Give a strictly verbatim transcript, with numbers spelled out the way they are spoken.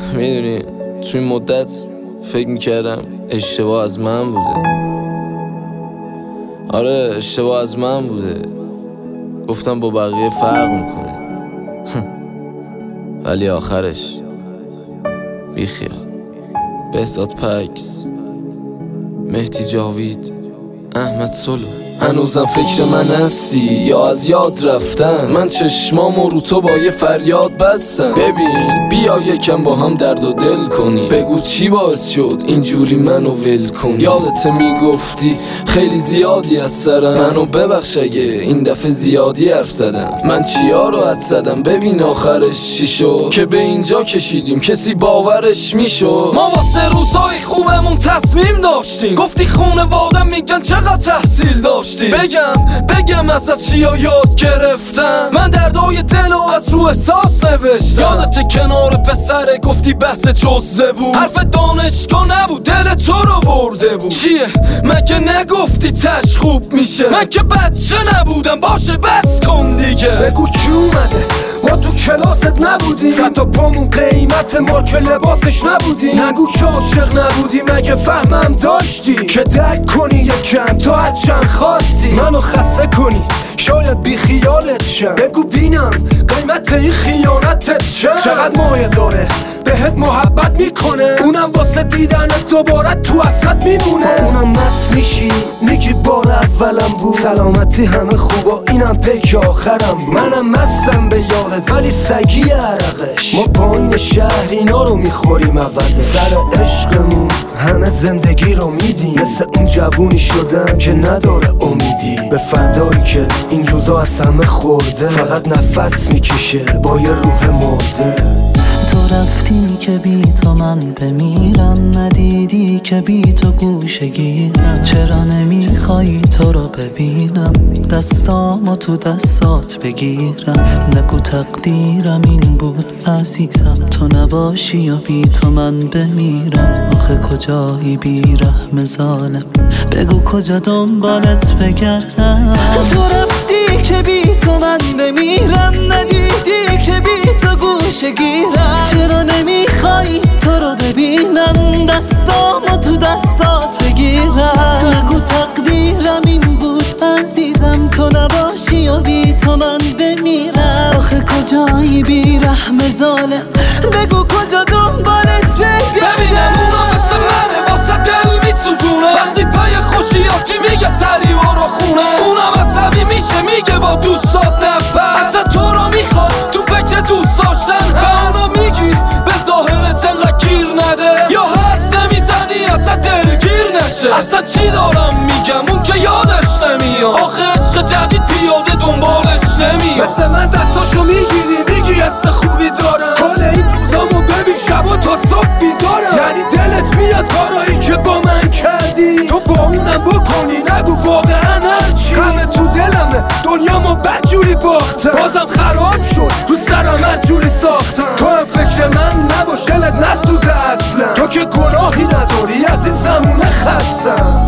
میدونی توی این مدت فکر میکردم اشتباه از من بوده. آره اشتباه از من بوده. گفتم با بقیه فرق میکنه ولی آخرش بیخیال. بهزاد پکس، مهدی جاوید، احمد سلو. هنوزم فکر من هستی یا از یاد رفتم؟ من چشمامو رو تو با یه فریاد بستم. ببین بیا یکم با هم درد و دل کنی. بگو چی باعث شد اینجوری منو ول کنی. یادت میگفتی خیلی زیادی از سرم. منو ببخش اگه این دفعه زیادی حرف زدم. من چیا رو حد زدم؟ ببین آخرش چی شد که به اینجا کشیدیم چی باورش میشد. ما واسه روزای خوبمون تصمیم داشتیم. گفتی خونوادم میگن چقدر تحصیل داشتیم. بگم بگم ازت چیا یاد گرفتم. من دردای دلو از رو احساس نوشتم. یادت کنار پسره گفتی بحث جزه بود. حرف دانشگاه نبود دل تو رو برده بود. چیه مگه نگفتی تش خوب میشه؟ من که بچه نبودم باشه بس کن دیگه. بگو کی اومده؟ ما تو کلاست نبودیم. صد تا پامون قیمت مارک لباسش نبودیم. نگو که عاشق نبودی مگه فهمم داشتی که درک کنی یکم تا از چند خواستی منو خسته کنی شاید بی خیالت شم. بگو بینم قیمت این خیانتت چند؟ چقدر مایه داره بهت محبت میکنه. اونم واسه دیدنت دوباره تو اصلت میمونه. اونم مست میشی میگی بار اولم بود. سلامتی همه خوبا اینم پیک آخرم بود. منم مستم به یادت ولی سگی عرقش. ما پایین شهر اینا رو میخوریم عوضه. سر عشقمون همه زندگی رو میدیم. مثل اون جوونی شدم که نداره امیدی به فردایی که این روزا از همه خورده. فقط نفس میکشه با یه روح مرده. تو رفتی که بی تو من بمیرم. ندیدی که بی تو گوشه گیرم. چرا نمیخوای تو رو ببینم؟ دستامو تو دستات بگیرم. نگو تقدیرم این بود عزیزم. تو نباشی یا بی تو من بمیرم. آخه کجایی بی رحم ظالم؟ بگو کجا دنبالت بگردم؟ تو رفتی که بی تو من بمیرم. ندیدی که بی تو گوشه گیرم. چرا نمیخوای تو رو ببینم؟ دستامو تو دستات بگیرم. نگو تقدیرم این بود عزیزم. تو نباشی یا بی تو من بمیرم. آخه کجایی بی رحم ظالم؟ بگو کجا دنبالت بگردم؟ ببینم اونا مثل منه واسه دل میسوزونه. وقتی پای خوشیاتی میگه سری برو خونه. اونم عصبی میشه میگه با دوستات نبر. اصلا تو رو میخواد تو فکر دوست داشتن هست. میگی به ظاهرت انقدر گیر نده یا حرف نمیزنی اصلا دلگیر نشه. اصلا چی دارم میگم اون که یادش نمیاد. آخه عشق جدید پیاده دنبالش نمیاد. مثل من دستاشو میگیری میگی حس خوبی دارم. حال این روزامو ببین شب و تا صبح بیدارم. یعنی دلت میاد کارایی که با من کردی تو با اونم بکنی. نگو واقعا هرچی غم تو دلمه دنیامو بدجوری باختم. بازم خراب شد رو سرم هرجوری ساختم. تو هم فکر من نباش دلت نسوزه اصلا. تو که گناهی نداری از این زمونه خستم.